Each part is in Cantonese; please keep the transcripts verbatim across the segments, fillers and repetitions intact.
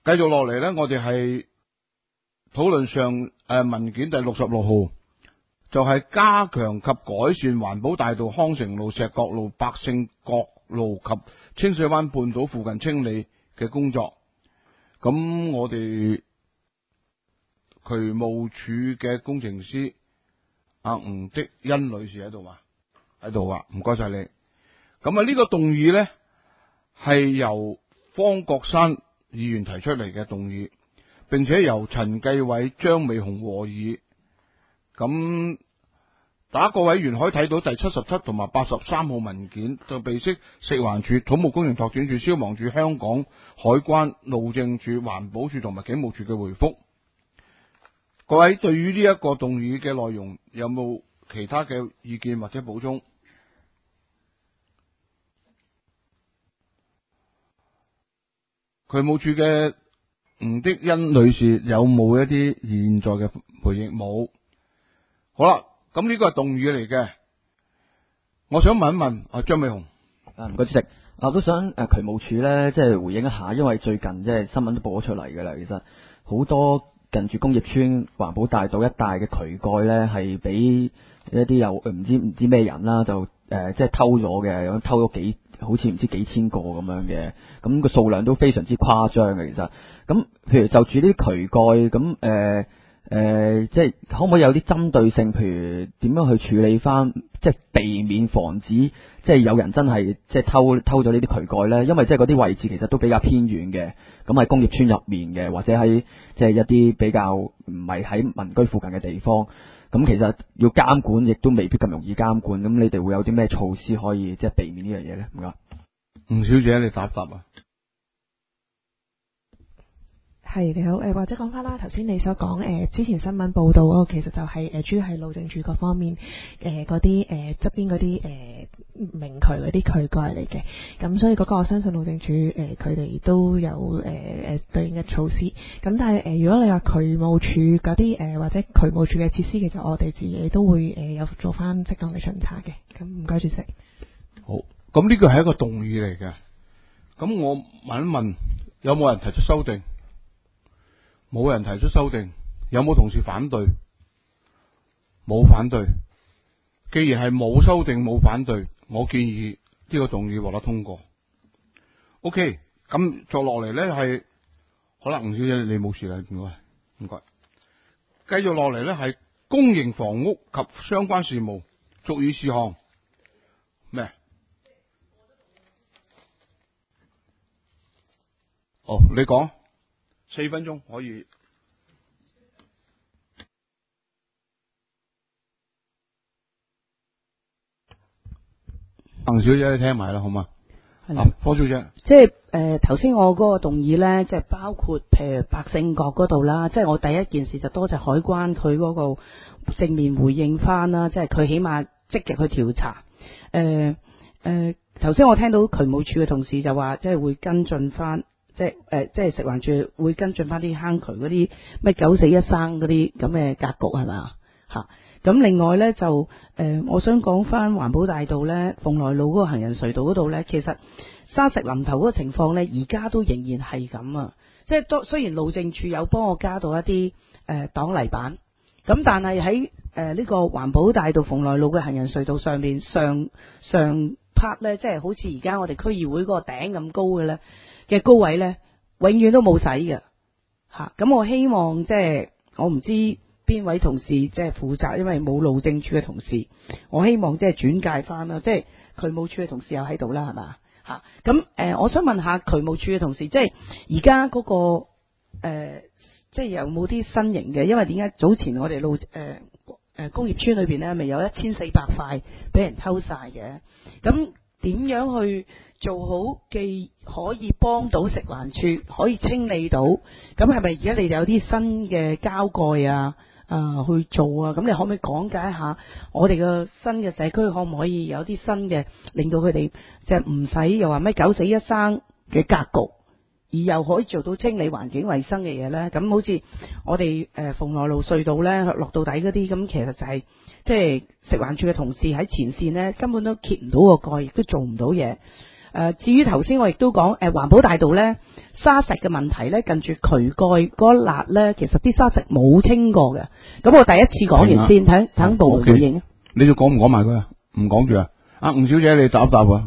繼續落嚟咧，我哋係討論上誒、呃、文件第六十六號，就係、是、加強及改善環保大道康城路、石角路、百勝角路及清水灣半島附近清理嘅工作。咁我哋渠務署嘅工程師阿吳的欣女士喺度嘛？喺度啊，唔該晒你。咁啊，呢個動議咧係由方國珊議員提出嚟嘅動議，並且由陳繼偉、張美雄和議。咁打個委員可以睇到第七十七同埋八十三號文件，就備悉食環署、土木工程拓展署、消防處、香港海關、路政署、環保署同埋警務處嘅回覆。各位對於呢一個動議嘅內容有冇其他嘅意見或者補充？渠務署嘅吳的欣女士有冇一啲現在嘅回應？冇。好啦，咁呢個係動議嚟嘅。我想問一問阿張美雄。 啊，唔該主席，我都想誒渠務署咧，即係回應一下，因為最近即係新聞都播咗出嚟嘅啦。其實好多近住工業村環保大道一帶嘅渠蓋咧，係俾一啲有唔知唔知咩人啦，就誒、呃、即係偷咗嘅，咁偷咗幾好似唔知幾千個咁樣嘅，咁個數量都非常之誇張嘅。其實咁，譬如就住呢啲渠蓋咁誒。誒、呃，即係可唔可以有啲針對性？譬如點樣去處理翻，即係避免防止，即係有人真係即係偷偷咗呢啲渠蓋咧？因為即係嗰啲位置其實都比較偏遠嘅，咁喺工業村入面嘅，或者喺即係一啲比較唔係喺民居附近嘅地方，咁其實要監管亦都未必咁容易監管。咁你哋會有啲咩措施可以即係避免呢樣嘢咧？唔該。 吳小姐，你答答啊？ 係你好，誒或者講翻啦，頭先你所講誒之前新聞報道嗰個，其實就係誒主要係路政署各方面誒嗰啲誒側邊嗰啲誒明渠嗰啲渠蓋嚟嘅，咁所以嗰個我相信路政署誒佢哋都有誒誒對應嘅措施。咁但係誒如果你話渠務署嗰啲誒或者渠務署嘅設施，其實我哋自己都會誒有做翻適當嘅巡查嘅。咁唔該主席。 好，咁呢個係一個動議嚟嘅。咁我問一問，有冇人提出修訂？冇人提出修訂，有冇同事反對？冇反對。既然係冇修訂冇反對，我建議呢個動議獲得通過。OK，咁再落嚟咧係，好啦，吳小姐你冇事啦，唔該，唔該。繼續落嚟咧係公營房屋及相關事務，俗語事項咩？哦，你講。四分鐘可以。鄧小姐你聽埋啦，好嘛？係啦，方小姐。 即係誒頭先我嗰個動議咧，即係包括譬如百勝角嗰度啦，即係我第一件事就多謝海關佢嗰個正面回應翻啦，即係佢起碼積極去調查。誒誒頭先我聽到渠務署嘅同事就話，即係會跟進翻。即係誒、呃，即係食環署會跟進翻啲坑渠嗰啲咩九死一生嗰啲咁嘅格局係嘛嚇？咁、啊、另外咧就誒、呃，我想講翻環保大道咧，鳳來路嗰個行人隧道嗰度咧，其實沙石林頭嗰個情況咧，而家都仍然係咁啊！即係都雖然路政署有幫我加到一啲誒擋泥板，咁但係喺誒呢個環保大道鳳來路嘅行人隧道上面上上 part 咧，即係好似而家我哋區議會嗰個頂咁高嘅咧。嘅高位咧，永遠都冇使嘅嚇。咁、啊、我希望即係我唔知邊位同事即係負責，因為冇路政署嘅同事，我希望即係轉介翻啦。即係渠務署嘅同事又喺度啦，係嘛嚇？咁、啊、誒、呃，我想問下渠務署嘅同事，即係而家嗰個、呃、即係有冇啲新型嘅？因為點解早前我哋路誒誒、呃、工業村裏邊咧，咪有一千四百塊俾人偷晒嘅？咁點樣去做好既可以幫到食環署，可以清理到？咁係咪而家你哋有啲新嘅膠蓋啊？啊、呃，去做啊？咁你可唔可以講解一下我哋嘅新嘅社區可唔可以有啲新嘅，令到佢哋即係唔使又話咩九死一生嘅格局，而又可以做到清理環境衛生嘅嘢咧？咁好似我哋誒鳳來路隧道咧落到底嗰啲，咁其實就係、是。即係食環署嘅同事喺前線呢，根本都揭唔到個蓋，亦都做唔到嘢。 誒，至於頭先我亦都講誒環保大道咧沙石嘅問題咧，近住渠蓋嗰一笪咧，其實啲沙石冇清過嘅。咁我第一次講完先，睇等部門回應。 啊 okay. 你要講唔講埋佢啊？唔講住啊？啊，吳小姐你答一答啊？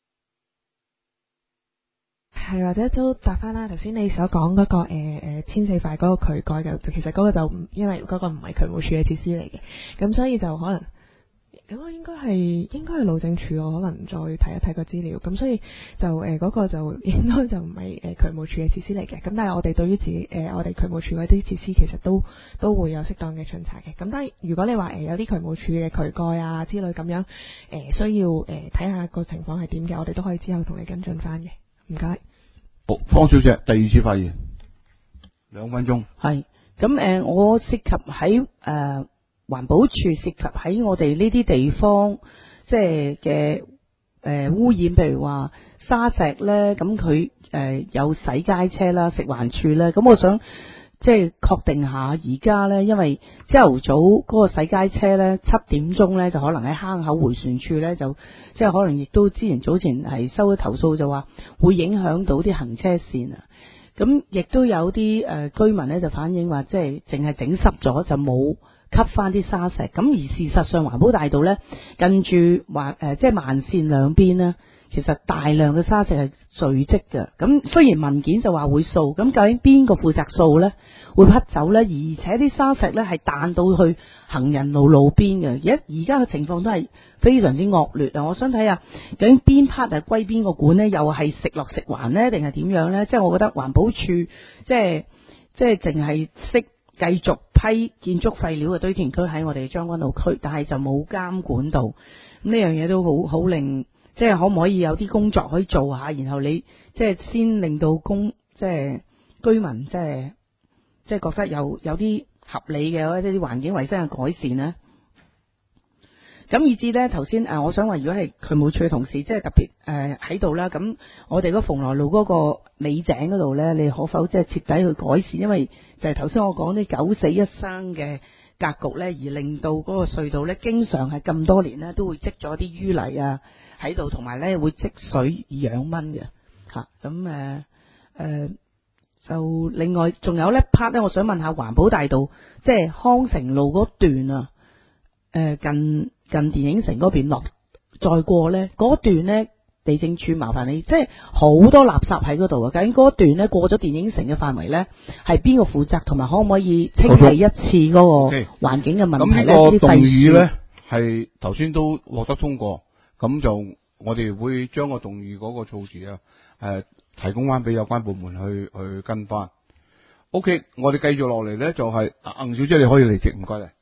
係或者都答翻啦。頭先你所講嗰、嗰個誒誒千四塊嗰個渠蓋嘅，其實嗰個就唔因為嗰個唔係渠務署嘅設施嚟嘅，咁所以就可能。咁我應該係應該係路政署，我可能再睇一睇個資料。咁所以就誒嗰、呃那個就應該就唔係誒渠務署嘅設施嚟嘅。咁但係我哋對於自己誒、呃、我哋渠務署嗰啲設施其實都都會有適當嘅巡查嘅。咁但係如果你話誒、呃、有啲渠務署嘅渠蓋啊之類咁樣誒、呃、需要誒睇下個情況係點嘅，我哋都可以之後同你跟進翻嘅。唔該。 好，方小姐第二次發言，兩分鐘。 係咁誒，我涉及喺誒。呃環保署涉及喺我哋呢啲地方，即係嘅誒污染，譬如話沙石咧，咁佢誒有洗街車啦，食環署咧，咁我想即係確定下而家咧，因為朝頭早嗰個洗街車咧七點鐘咧就可能喺坑口迴旋處咧就即係可能亦都之前早前係收咗投訴，就話會影響到啲行車線啊。咁亦都有啲誒、呃、居民咧就反映話，即係淨係整濕咗就冇吸翻啲沙石。咁而事實上環保大道咧近住環誒即係慢線兩邊咧，其實大量嘅沙石係聚積嘅。咁雖然文件就話會掃，咁究竟邊個負責掃咧？會匹走咧？而且啲沙石咧係彈到去行人路路邊嘅。而家而家嘅情況都係非常之惡劣啊！我想睇下究竟邊 part 係歸邊個管咧？又係食落食環咧，定係點樣咧？即係我覺得環保署即係即係淨係識繼續批建築廢料嘅堆填區喺我哋將軍澳區，但係就冇監管到。咁呢樣嘢都好好令，即係可唔可以有啲工作可以做下，然後你即係先令到公即係居民即係即係覺得有有啲合理嘅或者啲環境衛生嘅改善咧。咁以至咧，頭先誒，我想話，如果係渠務署嘅同事，即係特別誒喺度啦，咁我哋嗰鳳來路嗰個尾井嗰度咧，你可否即係徹底去改善？因為就係頭先我講啲九死一生嘅格局咧，而令到嗰個隧道咧，經常係咁多年咧都會積咗啲淤泥啊喺度，同埋咧會積水而養蚊嘅嚇。咁誒誒，就另外仲有一 part 咧，我想問下環保大道，即係康城路嗰段啊，誒、呃、近。近電影城嗰邊落再過呢嗰段呢，地政處麻煩你，即係好多垃圾喺嗰度啊！究竟嗰段呢過咗電影城嘅範圍呢，係邊個負責，同埋可唔可以清理一次嗰個環境嘅問題呢？ 咁呢個動議呢係頭先都獲得通過，咁就我哋會將個動議嗰個措辭啊，誒、呃、提供翻俾有關部門去去跟翻。OK， 我哋繼續落嚟呢，就係、是、吳小姐你可以離席，唔該你。